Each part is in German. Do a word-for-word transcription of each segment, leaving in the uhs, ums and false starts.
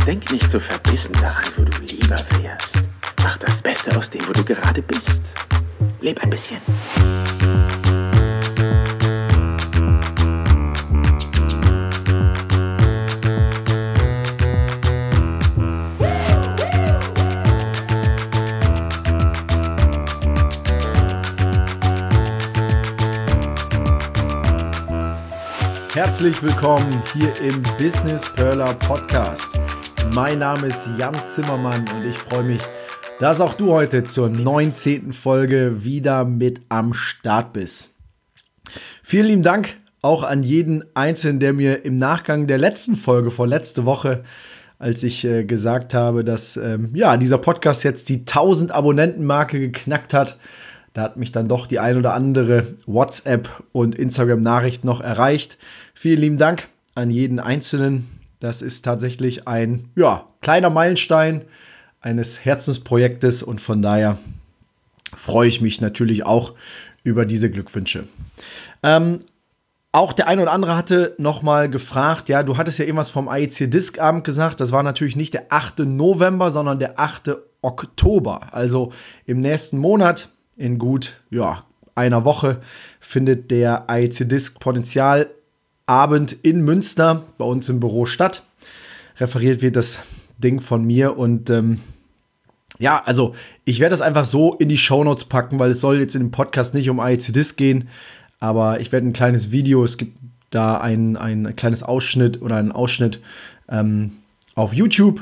Denk nicht so verbissen daran, wo du lieber wärst. Mach das Beste aus dem, wo du gerade bist. Leb ein bisschen. Herzlich willkommen hier im Business Perler Podcast. Mein Name ist Jan Zimmermann und ich freue mich, dass auch du heute zur neunzehnten Folge wieder mit am Start bist. Vielen lieben Dank auch an jeden Einzelnen, der mir im Nachgang der letzten Folge von letzte Woche, als ich äh, gesagt habe, dass ähm, ja, dieser Podcast jetzt die tausend Abonnenten-Marke geknackt hat. Da hat mich dann doch die ein oder andere WhatsApp- und Instagram-Nachricht noch erreicht. Vielen lieben Dank an jeden Einzelnen. Das ist tatsächlich ein ja, kleiner Meilenstein eines Herzensprojektes und von daher freue ich mich natürlich auch über diese Glückwünsche. Ähm, auch der ein oder andere hatte nochmal gefragt, ja, du hattest ja irgendwas vom I E C Disc Abend gesagt. Das war natürlich nicht der achte November, sondern der achte Oktober. Also im nächsten Monat. In gut ja, einer Woche findet der I E C Disc Potenzialabend in Münster bei uns im Büro statt. Referiert wird das Ding von mir und ähm, ja, also ich werde das einfach so in die Shownotes packen, weil es soll jetzt in dem Podcast nicht um I E C Disc gehen, aber ich werde ein kleines Video, es gibt da ein, ein kleines Ausschnitt oder einen Ausschnitt ähm, auf YouTube.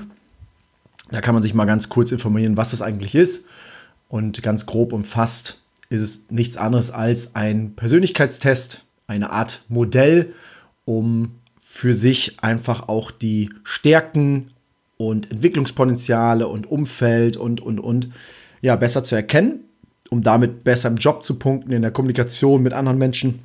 Da kann man sich mal ganz kurz informieren, was das eigentlich ist. Und ganz grob umfasst ist es nichts anderes als ein Persönlichkeitstest, eine Art Modell, um für sich einfach auch die Stärken und Entwicklungspotenziale und Umfeld und, und, und ja, besser zu erkennen, um damit besser im Job zu punkten, in der Kommunikation mit anderen Menschen,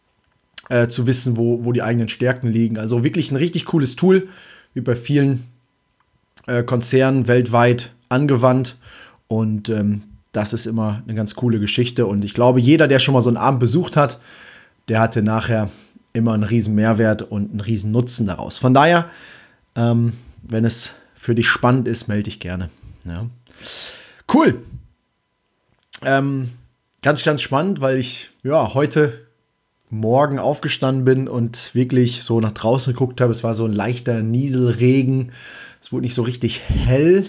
äh, zu wissen, wo, wo die eigenen Stärken liegen. Also wirklich ein richtig cooles Tool, wie bei vielen äh, Konzernen weltweit angewandt. Und ähm, das ist immer eine ganz coole Geschichte. Und ich glaube, jeder, der schon mal so einen Abend besucht hat, der hatte nachher immer einen riesen Mehrwert und einen riesen Nutzen daraus. Von daher, ähm, wenn es für dich spannend ist, melde dich gerne. Ja. Cool. Ähm, ganz, ganz spannend, weil ich ja heute Morgen aufgestanden bin und wirklich so nach draußen geguckt habe. Es war so ein leichter Nieselregen. Es wurde nicht so richtig hell.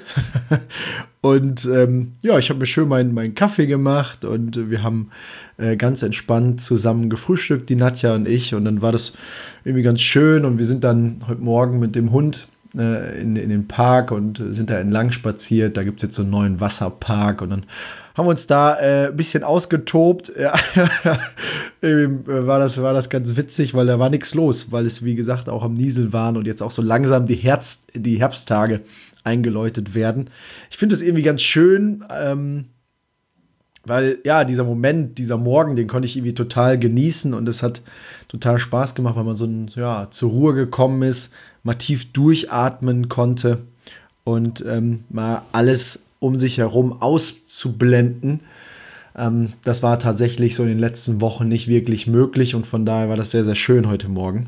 Und ähm, ja, ich habe mir schön meinen, meinen Kaffee gemacht und äh, wir haben äh, ganz entspannt zusammen gefrühstückt, die Nadja und ich. Und dann war das irgendwie ganz schön und wir sind dann heute Morgen mit dem Hund äh, in, in den Park und äh, sind da entlang spaziert. Da gibt es jetzt so einen neuen Wasserpark und dann haben wir uns da äh, ein bisschen ausgetobt. Ja. Irgendwie war das, war das ganz witzig, weil da war nichts los, weil es, wie gesagt, auch am Nieseln waren und jetzt auch so langsam die, Herz, die Herbsttage eingeläutet werden. Ich finde das irgendwie ganz schön, ähm, weil, ja, dieser Moment, dieser Morgen, den konnte ich irgendwie total genießen und es hat total Spaß gemacht, weil man so ein, ja, zur Ruhe gekommen ist, mal tief durchatmen konnte und ähm, mal alles um sich herum auszublenden. Ähm, das war tatsächlich so in den letzten Wochen nicht wirklich möglich und von daher war das sehr, sehr schön heute Morgen.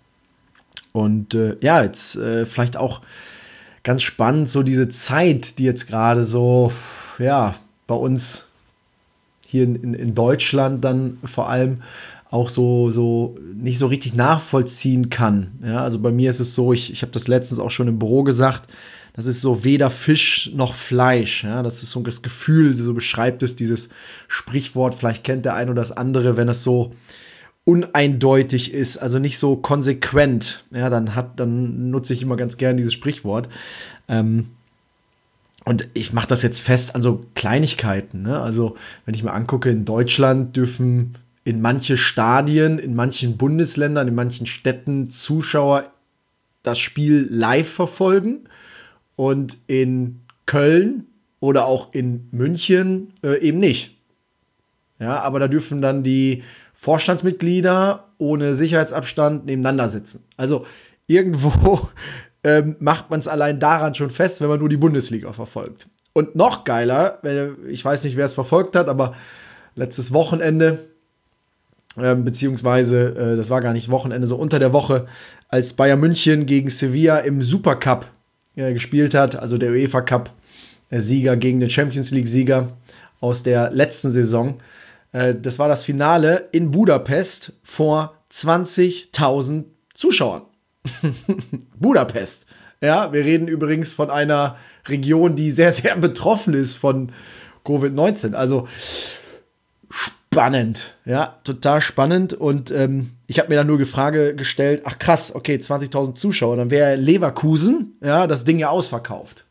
Und äh, ja, jetzt äh, vielleicht auch ganz spannend, so diese Zeit, die jetzt gerade so, ja, bei uns hier in, in Deutschland dann vor allem auch so, so nicht so richtig nachvollziehen kann. Ja, also bei mir ist es so, ich, ich habe das letztens auch schon im Büro gesagt, das ist so weder Fisch noch Fleisch. Ja, das ist so das Gefühl, so beschreibt es dieses Sprichwort. Vielleicht kennt der ein oder das andere, wenn es so uneindeutig ist, also nicht so konsequent. Ja, dann hat, dann nutze ich immer ganz gerne dieses Sprichwort. Ähm, und ich mache das jetzt fest an so Kleinigkeiten. Ne? Also wenn ich mir angucke, in Deutschland dürfen in manche Stadien, in manchen Bundesländern, in manchen Städten Zuschauer das Spiel live verfolgen. Und in Köln oder auch in München äh, eben nicht. Ja, aber da dürfen dann die Vorstandsmitglieder ohne Sicherheitsabstand nebeneinander sitzen. Also irgendwo ähm, macht man es allein daran schon fest, wenn man nur die Bundesliga verfolgt. Und noch geiler, wenn, ich weiß nicht, wer es verfolgt hat, aber letztes Wochenende, äh, beziehungsweise äh, das war gar nicht Wochenende, so unter der Woche, als Bayern München gegen Sevilla im Supercup äh, gespielt hat, also der UEFA Cup-Sieger gegen den Champions League-Sieger aus der letzten Saison. Äh, das war das Finale in Budapest vor zwanzigtausend Zuschauern. Budapest. Ja, wir reden übrigens von einer Region, die sehr, sehr betroffen ist von Covid neunzehn. Also spannend, ja, total spannend. Und ähm, ich habe mir dann nur die Frage gestellt, ach krass, okay, zwanzigtausend Zuschauer, dann wäre Leverkusen, ja, das Ding ja ausverkauft.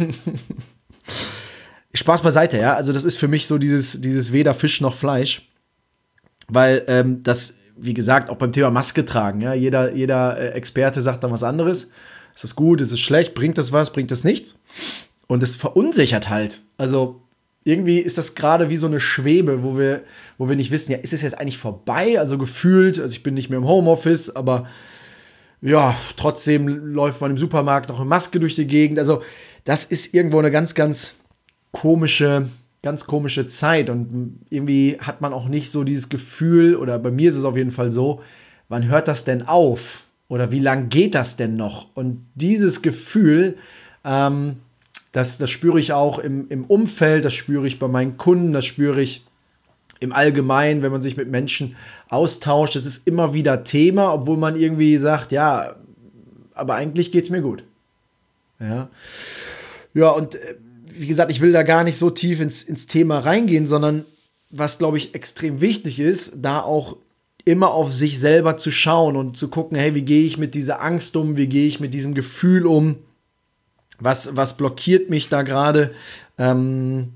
Spaß beiseite, ja, also das ist für mich so dieses, dieses weder Fisch noch Fleisch, weil ähm, das, wie gesagt, auch beim Thema Maske tragen, ja, jeder, jeder äh, Experte sagt dann was anderes. Ist das gut, ist es schlecht, bringt das was, bringt das nichts? Und es verunsichert halt, also irgendwie ist das gerade wie so eine Schwebe, wo wir, wo wir nicht wissen, ja, ist es jetzt eigentlich vorbei? Also gefühlt, also ich bin nicht mehr im Homeoffice, aber ja, trotzdem läuft man im Supermarkt noch eine Maske durch die Gegend. Also das ist irgendwo eine ganz, ganz komische, ganz komische Zeit. Und irgendwie hat man auch nicht so dieses Gefühl, oder bei mir ist es auf jeden Fall so, wann hört das denn auf? Oder wie lang geht das denn noch? Und dieses Gefühl, ähm, Das, das spüre ich auch im, im Umfeld, das spüre ich bei meinen Kunden, das spüre ich im Allgemeinen, wenn man sich mit Menschen austauscht. Das ist immer wieder Thema, obwohl man irgendwie sagt, ja, aber eigentlich geht es mir gut. Ja, ja und äh, wie gesagt, ich will da gar nicht so tief ins, ins Thema reingehen, sondern was, glaube ich, extrem wichtig ist, da auch immer auf sich selber zu schauen und zu gucken, hey, wie gehe ich mit dieser Angst um, wie gehe ich mit diesem Gefühl um, Was, was blockiert mich da gerade? Ähm,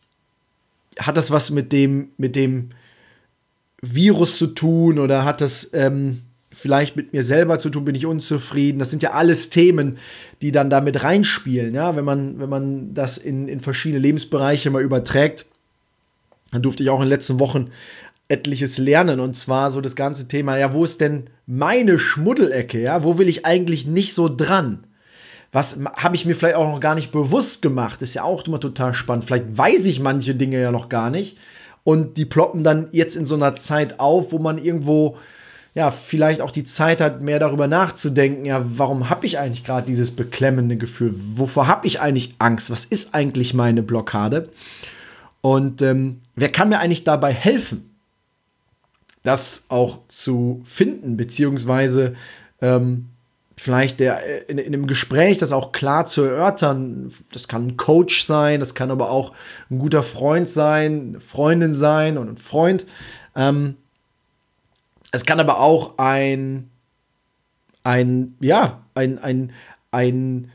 hat das was mit dem, mit dem Virus zu tun oder hat das ähm, vielleicht mit mir selber zu tun? Bin ich unzufrieden? Das sind ja alles Themen, die dann da mit reinspielen. Ja? Wenn man, wenn man das in, in verschiedene Lebensbereiche mal überträgt, dann durfte ich auch in den letzten Wochen etliches lernen. Und zwar so das ganze Thema, ja, wo ist denn meine Schmuddelecke? Ja? Wo will ich eigentlich nicht so dran? Was habe ich mir vielleicht auch noch gar nicht bewusst gemacht? Ist ja auch immer total spannend. Vielleicht weiß ich manche Dinge ja noch gar nicht. Und die ploppen dann jetzt in so einer Zeit auf, wo man irgendwo, ja, vielleicht auch die Zeit hat, mehr darüber nachzudenken. Ja, warum habe ich eigentlich gerade dieses beklemmende Gefühl? Wovor habe ich eigentlich Angst? Was ist eigentlich meine Blockade? Und ähm, wer kann mir eigentlich dabei helfen, das auch zu finden, beziehungsweise ähm, vielleicht der, in, in einem Gespräch das auch klar zu erörtern. Das kann ein Coach sein, das kann aber auch ein guter Freund sein, eine Freundin sein und ein Freund. Ähm, es kann aber auch ein, ein, ja, ein, ein, ein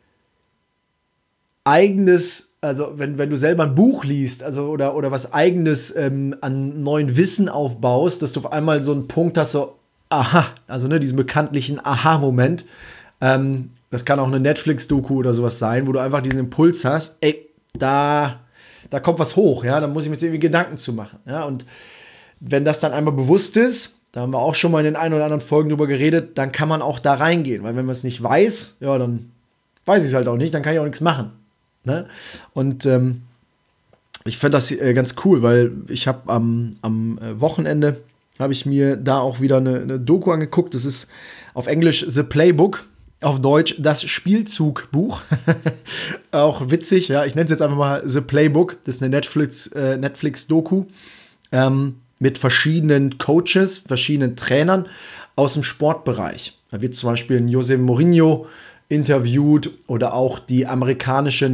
eigenes, also wenn, wenn du selber ein Buch liest, also oder, oder was Eigenes ähm, an neuen Wissen aufbaust, dass du auf einmal so einen Punkt hast, so, aha, also ne, diesen bekanntlichen Aha-Moment. Ähm, das kann auch eine Netflix-Doku oder sowas sein, wo du einfach diesen Impuls hast, ey, da, da kommt was hoch, ja, da muss ich mir jetzt irgendwie Gedanken zu machen. Ja, und wenn das dann einmal bewusst ist, da haben wir auch schon mal in den ein oder anderen Folgen drüber geredet, dann kann man auch da reingehen, weil wenn man es nicht weiß, ja, dann weiß ich es halt auch nicht, dann kann ich auch nichts machen. Ne? Und ähm, ich fand das äh, ganz cool, weil ich habe am, am äh, Wochenende habe ich mir da auch wieder eine, eine Doku angeguckt. Das ist auf Englisch The Playbook, auf Deutsch das Spielzugbuch. Auch witzig, ja. Ich nenne es jetzt einfach mal The Playbook. Das ist eine Netflix, äh, Netflix-Doku ähm, mit verschiedenen Coaches, verschiedenen Trainern aus dem Sportbereich. Da wird zum Beispiel ein Jose Mourinho interviewt oder auch die amerikanische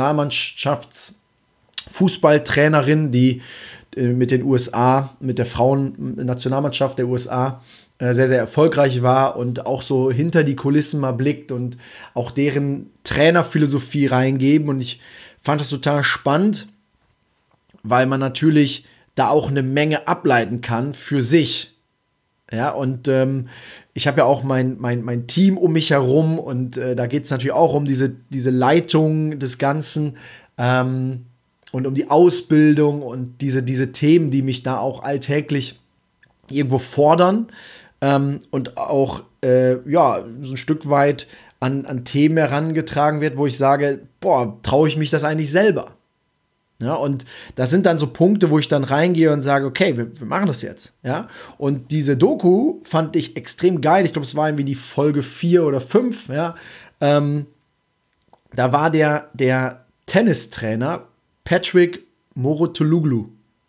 Nationalmannschaftsfußballtrainerin, die mit den U S A, mit der Frauen-Nationalmannschaft der U S A äh, sehr, sehr erfolgreich war und auch so hinter die Kulissen mal blickt und auch deren Trainerphilosophie reingeben. Und ich fand das total spannend, weil man natürlich da auch eine Menge ableiten kann für sich. Ja, und ähm, ich habe ja auch mein, mein, mein Team um mich herum und äh, da geht es natürlich auch um diese, diese Leitung des Ganzen. Ähm, Und um die Ausbildung und diese, diese Themen, die mich da auch alltäglich irgendwo fordern ähm, und auch äh, ja, so ein Stück weit an, an Themen herangetragen wird, wo ich sage, boah, traue ich mich das eigentlich selber? Ja, und das sind dann so Punkte, wo ich dann reingehe und sage, okay, wir, wir machen das jetzt. Ja? Und diese Doku fand ich extrem geil. Ich glaube, es war irgendwie die Folge vier oder fünf, ja, ähm, da war der, der Tennistrainer Patrick Mouratoglou.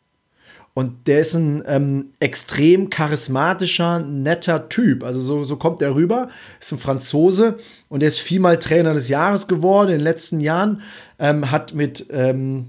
Und der ist ein ähm, extrem charismatischer, netter Typ. Also so, so kommt er rüber. Ist ein Franzose und der ist viermal Trainer des Jahres geworden in den letzten Jahren. Ähm, hat mit ähm,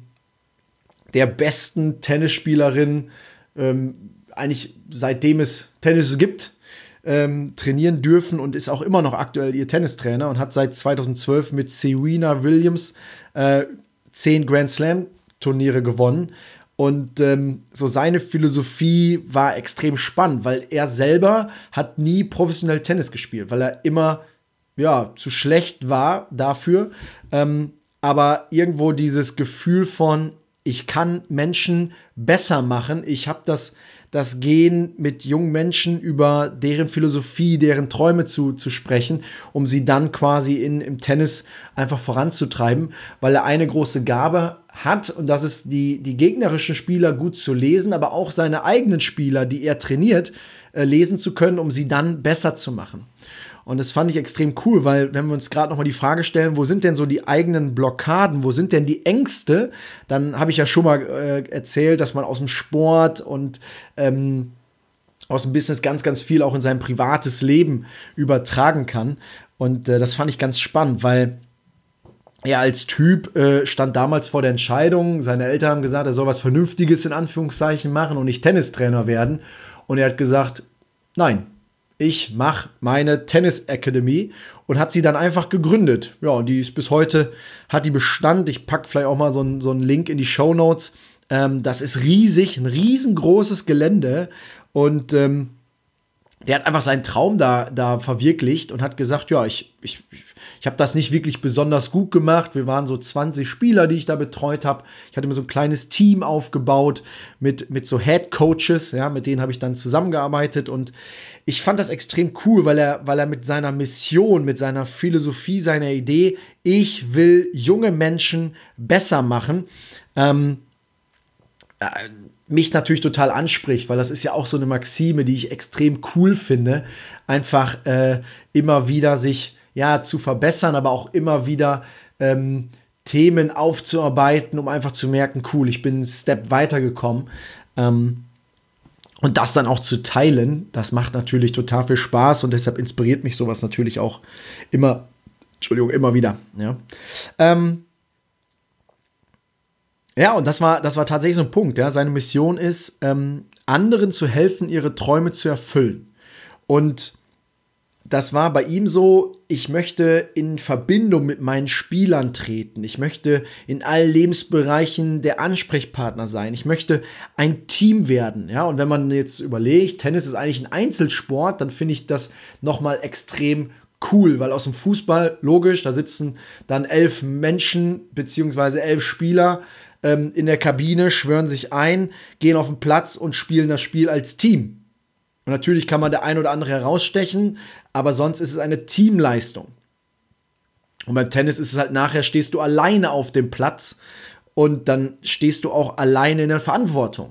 der besten Tennisspielerin ähm, eigentlich seitdem es Tennis gibt, ähm, trainieren dürfen und ist auch immer noch aktuell ihr Tennistrainer und hat seit zweitausendzwölf mit Serena Williams äh, zehn Grand Slam Turniere gewonnen. Und ähm, so seine Philosophie war extrem spannend, weil er selber hat nie professionell Tennis gespielt, weil er immer ja, zu schlecht war dafür. Ähm, aber irgendwo dieses Gefühl von, ich kann Menschen besser machen. Ich habe das, das Gen, mit jungen Menschen über deren Philosophie, deren Träume zu, zu sprechen, um sie dann quasi in, im Tennis einfach voranzutreiben, weil er eine große Gabe hat, und das ist die, die gegnerischen Spieler gut zu lesen, aber auch seine eigenen Spieler, die er trainiert, äh, lesen zu können, um sie dann besser zu machen. Und das fand ich extrem cool, weil wenn wir uns gerade noch mal die Frage stellen, wo sind denn so die eigenen Blockaden, wo sind denn die Ängste, dann habe ich ja schon mal äh, erzählt, dass man aus dem Sport und ähm, aus dem Business ganz, ganz viel auch in sein privates Leben übertragen kann. Und äh, das fand ich ganz spannend, weil er als Typ äh, stand damals vor der Entscheidung. Seine Eltern haben gesagt, er soll was Vernünftiges in Anführungszeichen machen und nicht Tennistrainer werden. Und er hat gesagt, nein, ich mache meine Tennis Academy, und hat sie dann einfach gegründet. Ja, und die ist bis heute, hat die Bestand. Ich packe vielleicht auch mal so einen so einen Link in die Shownotes. Ähm, das ist riesig, ein riesengroßes Gelände. Und ähm, der hat einfach seinen Traum da, da verwirklicht und hat gesagt, ja, ich, ich, ich habe das nicht wirklich besonders gut gemacht. Wir waren so zwanzig Spieler, die ich da betreut habe. Ich hatte mir so ein kleines Team aufgebaut mit, mit so Head Coaches, ja, mit denen habe ich dann zusammengearbeitet, und ich fand das extrem cool, weil er, weil er mit seiner Mission, mit seiner Philosophie, seiner Idee, ich will junge Menschen besser machen, ähm, äh, mich natürlich total anspricht, weil das ist ja auch so eine Maxime, die ich extrem cool finde, einfach äh, immer wieder sich ja zu verbessern, aber auch immer wieder ähm, Themen aufzuarbeiten, um einfach zu merken, cool, ich bin einen Step weitergekommen. Ähm, und das dann auch zu teilen, das macht natürlich total viel Spaß, und deshalb inspiriert mich sowas natürlich auch immer, Entschuldigung, immer wieder. Ja, ähm, ja und das war, das war tatsächlich so ein Punkt. Ja? Seine Mission ist, ähm, anderen zu helfen, ihre Träume zu erfüllen. Und das war bei ihm so, ich möchte in Verbindung mit meinen Spielern treten. Ich möchte in allen Lebensbereichen der Ansprechpartner sein. Ich möchte ein Team werden. Ja? Und wenn man jetzt überlegt, Tennis ist eigentlich ein Einzelsport, dann finde ich das nochmal extrem cool, weil aus dem Fußball, logisch, da sitzen dann elf Menschen beziehungsweise elf Spieler ähm, in der Kabine, schwören sich ein, gehen auf den Platz und spielen das Spiel als Team. Und natürlich kann man der ein oder andere herausstechen, aber sonst ist es eine Teamleistung. Und beim Tennis ist es halt nachher, stehst du alleine auf dem Platz, und dann stehst du auch alleine in der Verantwortung.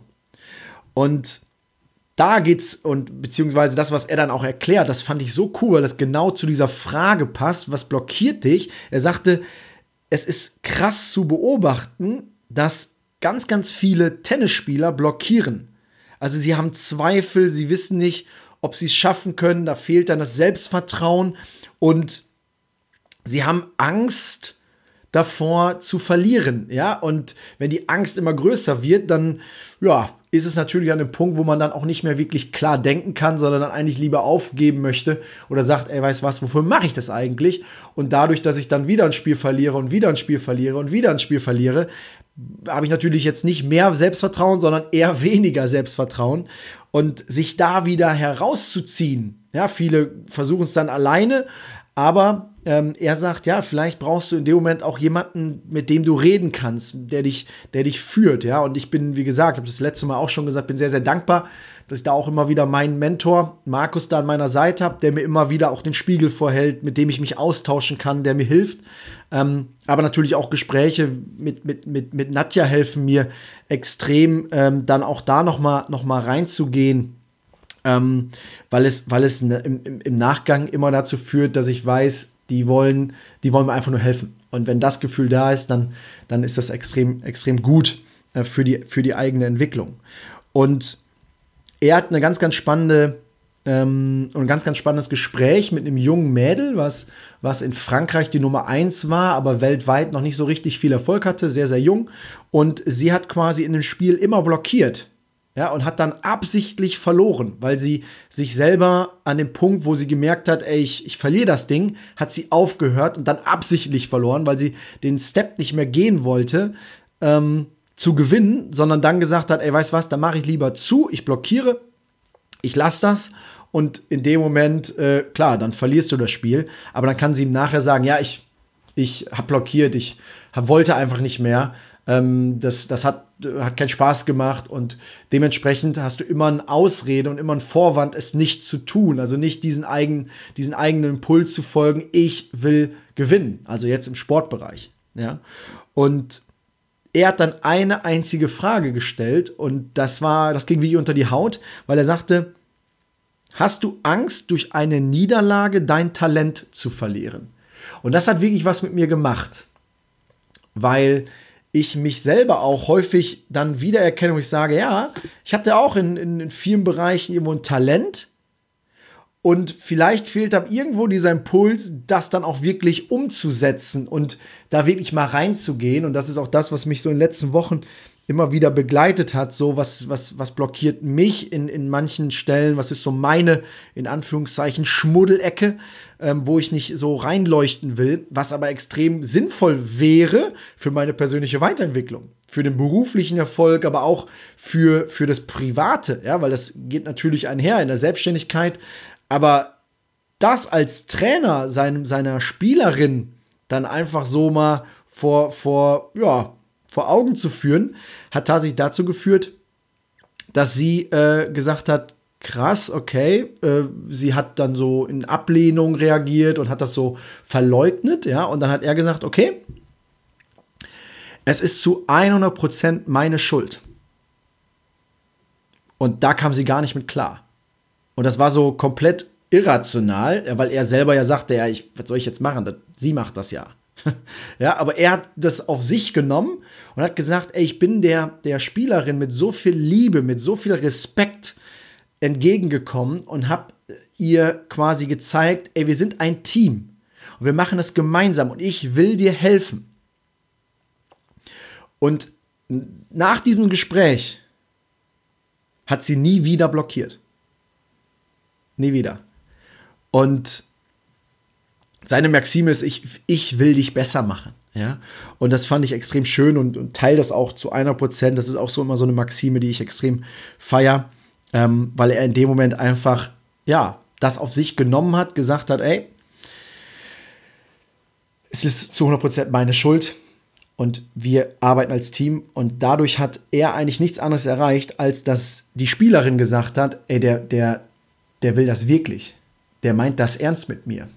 Und da geht's, und beziehungsweise das, was er dann auch erklärt, das fand ich so cool, weil das genau zu dieser Frage passt, was blockiert dich? Er sagte, es ist krass zu beobachten, dass ganz, ganz viele Tennisspieler blockieren. Also sie haben Zweifel, sie wissen nicht, ob sie es schaffen können, da fehlt dann das Selbstvertrauen, und sie haben Angst davor zu verlieren, ja, und wenn die Angst immer größer wird, dann, ja, ist es natürlich an dem Punkt, wo man dann auch nicht mehr wirklich klar denken kann, sondern dann eigentlich lieber aufgeben möchte oder sagt, ey, weißt was, wofür mache ich das eigentlich? Und dadurch, dass ich dann wieder ein Spiel verliere und wieder ein Spiel verliere und wieder ein Spiel verliere, habe ich natürlich jetzt nicht mehr Selbstvertrauen, sondern eher weniger Selbstvertrauen, und sich da wieder herauszuziehen. Ja, viele versuchen es dann alleine, aber ähm, er sagt, ja, vielleicht brauchst du in dem Moment auch jemanden, mit dem du reden kannst, der dich, der dich führt, ja, und ich bin, wie gesagt, ich habe das letzte Mal auch schon gesagt, bin sehr, sehr dankbar, dass ich da auch immer wieder meinen Mentor, Markus, da an meiner Seite habe, der mir immer wieder auch den Spiegel vorhält, mit dem ich mich austauschen kann, der mir hilft. Ähm, aber natürlich auch Gespräche mit, mit, mit, mit Nadja helfen mir extrem, ähm, dann auch da noch mal, noch mal reinzugehen, ähm, weil es, weil es im, im, im Nachgang immer dazu führt, dass ich weiß, die wollen, die wollen mir einfach nur helfen. Und wenn das Gefühl da ist, dann, dann ist das extrem, extrem gut äh, für die, für die eigene Entwicklung. Und er hat eine ganz, ganz spannende ähm, ein ganz, ganz spannendes Gespräch mit einem jungen Mädel, was, was in Frankreich die Nummer eins war, aber weltweit noch nicht so richtig viel Erfolg hatte, sehr, sehr jung. Und sie hat quasi in dem Spiel immer blockiert. Ja, und hat dann absichtlich verloren, weil sie sich selber an dem Punkt, wo sie gemerkt hat, ey, ich, ich verliere das Ding, hat sie aufgehört und dann absichtlich verloren, weil sie den Step nicht mehr gehen wollte, ähm, zu gewinnen, sondern dann gesagt hat, ey, weißt was, da mache ich lieber zu, ich blockiere, ich lasse das. Und in dem Moment, äh, klar, dann verlierst du das Spiel. Aber dann kann sie ihm nachher sagen, ja, ich, ich habe blockiert, ich hab, wollte einfach nicht mehr. Ähm, das das hat, hat keinen Spaß gemacht. Und dementsprechend hast du immer eine Ausrede und immer einen Vorwand, es nicht zu tun. Also nicht diesen, eigen, diesen eigenen Impuls zu folgen, ich will gewinnen. Also jetzt im Sportbereich. Ja? Und er hat dann eine einzige Frage gestellt. Und das war, das ging wie unter die Haut, weil er sagte, hast du Angst, durch eine Niederlage dein Talent zu verlieren? Und das hat wirklich was mit mir gemacht, weil ich mich selber auch häufig dann wiedererkenne, wo ich sage, ja, ich hatte auch in, in, in vielen Bereichen irgendwo ein Talent und vielleicht fehlt dann irgendwo dieser Impuls, das dann auch wirklich umzusetzen und da wirklich mal reinzugehen. Und das ist auch das, was mich so in den letzten Wochen immer wieder begleitet hat, so was, was, was blockiert mich in, in manchen Stellen, was ist so meine, in Anführungszeichen, Schmuddelecke, ähm, wo ich nicht so reinleuchten will, was aber extrem sinnvoll wäre für meine persönliche Weiterentwicklung, für den beruflichen Erfolg, aber auch für, für das Private, ja, weil das geht natürlich einher in der Selbstständigkeit, aber das als Trainer seinem, seiner Spielerin dann einfach so mal vor, vor, ja, vor Augen zu führen, hat tatsächlich dazu geführt, dass sie äh, gesagt hat, krass, okay, äh, sie hat dann so in Ablehnung reagiert und hat das so verleugnet, ja, und dann hat er gesagt, okay, es ist zu hundert Prozent meine Schuld. Und da kam sie gar nicht mit klar. Und das war so komplett irrational, weil er selber ja sagte, ja, ich, was soll ich jetzt machen? Das, sie macht das ja. Ja, aber er hat das auf sich genommen und hat gesagt, ey, ich bin der, der Spielerin mit so viel Liebe, mit so viel Respekt entgegengekommen und habe ihr quasi gezeigt, ey, wir sind ein Team und wir machen das gemeinsam und ich will dir helfen. Und nach diesem Gespräch hat sie nie wieder blockiert. Nie wieder. Und seine Maxime ist, ich, ich will dich besser machen. Ja? Und das fand ich extrem schön und, und teile das auch zu hundert Prozent. Das ist auch so immer so eine Maxime, die ich extrem feiere, ähm, weil er in dem Moment einfach, ja, das auf sich genommen hat, gesagt hat, ey, es ist zu hundert Prozent meine Schuld und wir arbeiten als Team. Und dadurch hat er eigentlich nichts anderes erreicht, als dass die Spielerin gesagt hat, ey, der, der, der will das wirklich. Der meint das ernst mit mir.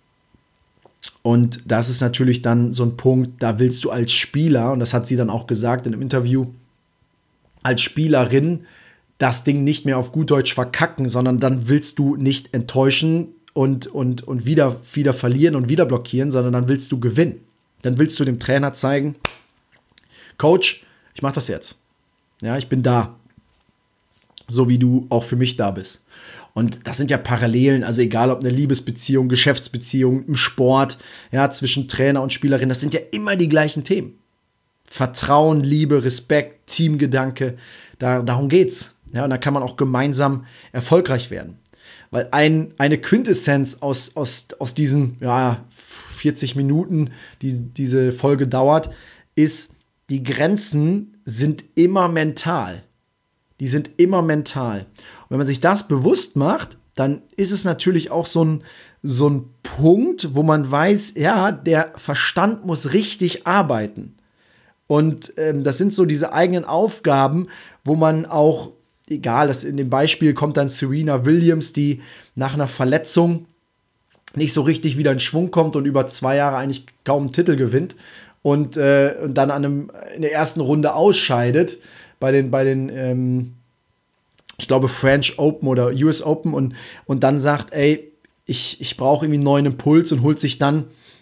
Und das ist natürlich dann so ein Punkt, da willst du als Spieler, und das hat sie dann auch gesagt in einem Interview, als Spielerin das Ding nicht mehr auf gut Deutsch verkacken, sondern dann willst du nicht enttäuschen und, und, und wieder, wieder verlieren und wieder blockieren, sondern dann willst du gewinnen. Dann willst du dem Trainer zeigen, Coach, ich mach das jetzt. Ja, ich bin da. So wie du auch für mich da bist. Und das sind ja Parallelen, also egal ob eine Liebesbeziehung, Geschäftsbeziehung, im Sport, ja, zwischen Trainer und Spielerin, das sind ja immer die gleichen Themen. Vertrauen, Liebe, Respekt, Teamgedanke, da, darum geht's. Ja, und da kann man auch gemeinsam erfolgreich werden. Weil ein, eine Quintessenz aus, aus, aus diesen ja, vierzig Minuten, die diese Folge dauert, ist, die Grenzen sind immer mental. Die sind immer mental. Und wenn man sich das bewusst macht, dann ist es natürlich auch so ein, so ein Punkt, wo man weiß, ja, der Verstand muss richtig arbeiten. Und ähm, das sind so diese eigenen Aufgaben, wo man auch, egal, das in dem Beispiel kommt dann Serena Williams, die nach einer Verletzung nicht so richtig wieder in Schwung kommt und über zwei Jahre eigentlich kaum einen Titel gewinnt und, äh, und dann an einem, in der ersten Runde ausscheidet bei den, bei den ähm, ich glaube, French Open oder U S Open und, und dann sagt, ey, ich, ich brauche irgendwie einen neuen Impuls und holt sich dann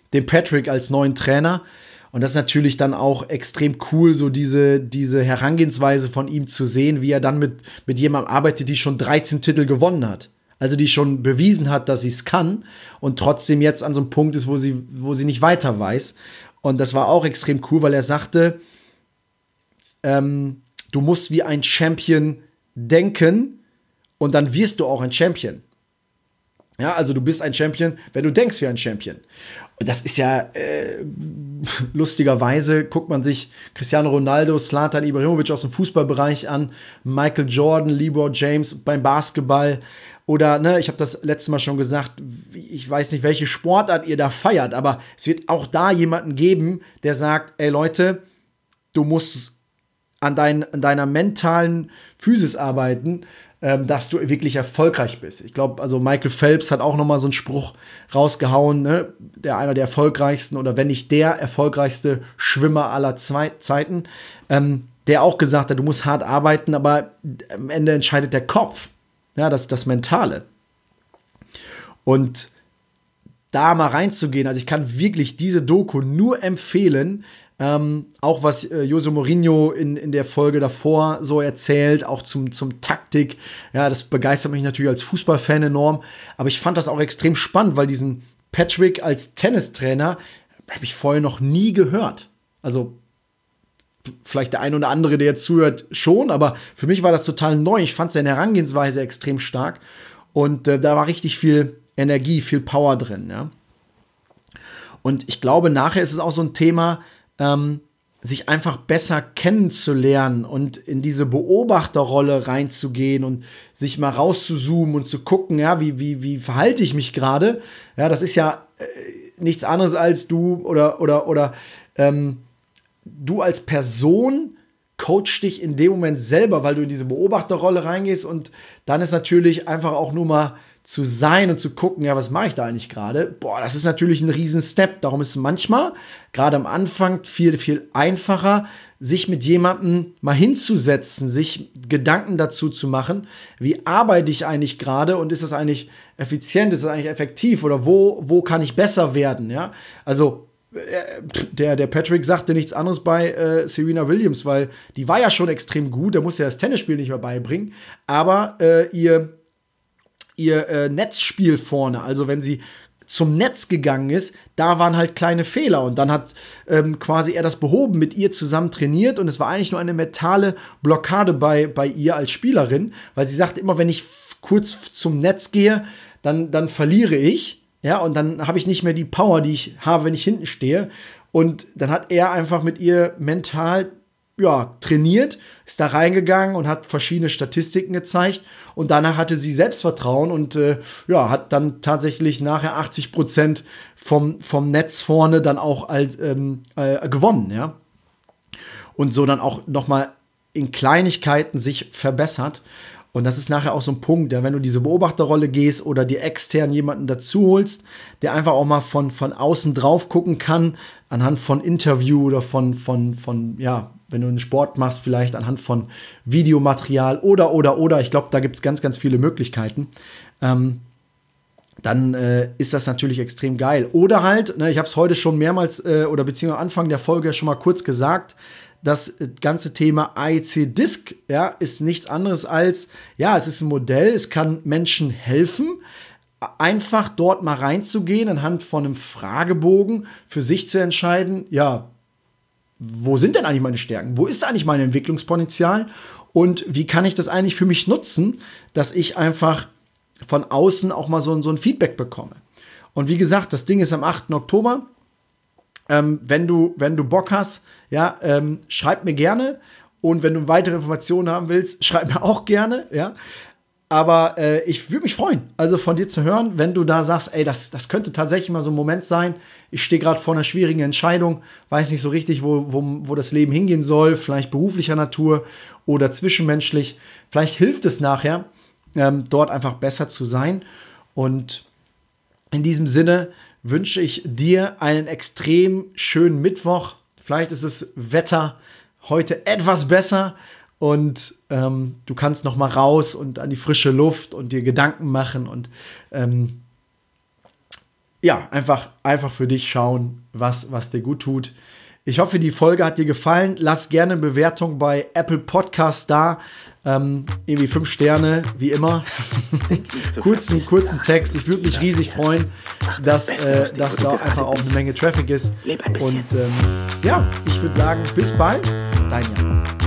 den Patrick als neuen Trainer. Und das ist natürlich dann auch extrem cool, so diese, diese Herangehensweise von ihm zu sehen, wie er dann mit, mit jemandem arbeitet, die schon dreizehn Titel gewonnen hat. Also die schon bewiesen hat, dass sie es kann und trotzdem jetzt an so einem Punkt ist, wo sie, wo sie nicht weiter weiß. Und das war auch extrem cool, weil er sagte, ähm, du musst wie ein Champion denken und dann wirst du auch ein Champion. Ja, also du bist ein Champion, wenn du denkst wie ein Champion. Und das ist ja äh, lustigerweise, guckt man sich Cristiano Ronaldo, Zlatan Ibrahimovic aus dem Fußballbereich an, Michael Jordan, LeBron James beim Basketball oder, ne, ich habe das letzte Mal schon gesagt, ich weiß nicht, welche Sportart ihr da feiert, aber es wird auch da jemanden geben, der sagt, ey Leute, du musst an, dein, an deiner mentalen Physis arbeiten, Ähm, dass du wirklich erfolgreich bist. Ich glaube, also Michael Phelps hat auch noch mal so einen Spruch rausgehauen, ne? Der einer der erfolgreichsten oder wenn nicht der erfolgreichste Schwimmer aller Zwei- Zeiten, ähm, der auch gesagt hat, du musst hart arbeiten, aber am Ende entscheidet der Kopf, ja, das, das Mentale. Und da mal reinzugehen, also ich kann wirklich diese Doku nur empfehlen, Ähm, auch was äh, Jose Mourinho in, in der Folge davor so erzählt, auch zum, zum Taktik. Ja, das begeistert mich natürlich als Fußballfan enorm. Aber ich fand das auch extrem spannend, weil diesen Patrick als Tennistrainer habe ich vorher noch nie gehört. Also vielleicht der ein oder andere, der jetzt zuhört, schon. Aber für mich war das total neu. Ich fand seine Herangehensweise extrem stark. Und äh, da war richtig viel Energie, viel Power drin. Ja? Und ich glaube, nachher ist es auch so ein Thema, Ähm, sich einfach besser kennenzulernen und in diese Beobachterrolle reinzugehen und sich mal rauszuzoomen und zu gucken, ja, wie, wie, wie verhalte ich mich gerade? Ja, das ist ja äh, nichts anderes als du oder, oder, oder ähm, du als Person coachst dich in dem Moment selber, weil du in diese Beobachterrolle reingehst und dann ist natürlich einfach auch nur mal zu sein und zu gucken, ja, was mache ich da eigentlich gerade? Boah, das ist natürlich ein riesen Step. Darum ist es manchmal, gerade am Anfang, viel, viel einfacher, sich mit jemandem mal hinzusetzen, sich Gedanken dazu zu machen, wie arbeite ich eigentlich gerade und ist das eigentlich effizient, ist das eigentlich effektiv oder wo, wo kann ich besser werden, ja? Also, der, der Patrick sagte nichts anderes bei äh, Serena Williams, weil die war ja schon extrem gut, der muss ja das Tennisspiel nicht mehr beibringen, aber äh, ihr ihr äh, Netzspiel vorne, also wenn sie zum Netz gegangen ist, da waren halt kleine Fehler und dann hat ähm, quasi er das behoben, mit ihr zusammen trainiert und es war eigentlich nur eine mentale Blockade bei, bei ihr als Spielerin, weil sie sagte immer, wenn ich f- kurz zum Netz gehe, dann, dann verliere ich, ja, und dann habe ich nicht mehr die Power, die ich habe, wenn ich hinten stehe und dann hat er einfach mit ihr mental ja, trainiert, ist da reingegangen und hat verschiedene Statistiken gezeigt und danach hatte sie Selbstvertrauen und äh, ja, hat dann tatsächlich nachher achtzig Prozent vom, vom Netz vorne dann auch als, ähm, äh, gewonnen, ja. Und so dann auch noch mal in Kleinigkeiten sich verbessert. Und das ist nachher auch so ein Punkt, ja, wenn du diese Beobachterrolle gehst oder dir extern jemanden dazu holst, der einfach auch mal von, von außen drauf gucken kann, anhand von Interview oder von, von, von, ja, wenn du einen Sport machst, vielleicht anhand von Videomaterial oder, oder, oder, ich glaube, da gibt es ganz, ganz viele Möglichkeiten, ähm, dann äh, ist das natürlich extrem geil. Oder halt, ne, ich habe es heute schon mehrmals äh, oder beziehungsweise am Anfang der Folge schon mal kurz gesagt, das ganze Thema I E C-Disc, ja, ist nichts anderes als, ja, es ist ein Modell, es kann Menschen helfen, einfach dort mal reinzugehen, anhand von einem Fragebogen für sich zu entscheiden, ja, wo sind denn eigentlich meine Stärken? Wo ist eigentlich mein Entwicklungspotenzial? Und wie kann ich das eigentlich für mich nutzen, dass ich einfach von außen auch mal so, so ein Feedback bekomme? Und wie gesagt, das Ding ist am achten Oktober. Ähm, wenn du, wenn du Bock hast, ja, ähm, schreib mir gerne. Und wenn du weitere Informationen haben willst, schreib mir auch gerne, ja. Aber äh, ich würde mich freuen, also von dir zu hören, wenn du da sagst, ey, das, das könnte tatsächlich mal so ein Moment sein. Ich stehe gerade vor einer schwierigen Entscheidung, weiß nicht so richtig, wo, wo, wo das Leben hingehen soll, vielleicht beruflicher Natur oder zwischenmenschlich. Vielleicht hilft es nachher, ähm, dort einfach besser zu sein. Und in diesem Sinne wünsche ich dir einen extrem schönen Mittwoch. Vielleicht ist das Wetter heute etwas besser. Und ähm, du kannst noch mal raus und an die frische Luft und dir Gedanken machen und ähm, ja, einfach, einfach für dich schauen, was, was dir gut tut. Ich hoffe, die Folge hat dir gefallen. Lass gerne eine Bewertung bei Apple Podcast da. Ähm, irgendwie fünf Sterne, wie immer. kurzen, kurzen Text. Ich würde mich riesig freuen, dass, äh, dass da einfach auch eine Menge Traffic ist. Und ähm, ja, ich würde sagen, bis bald. Dein Jan.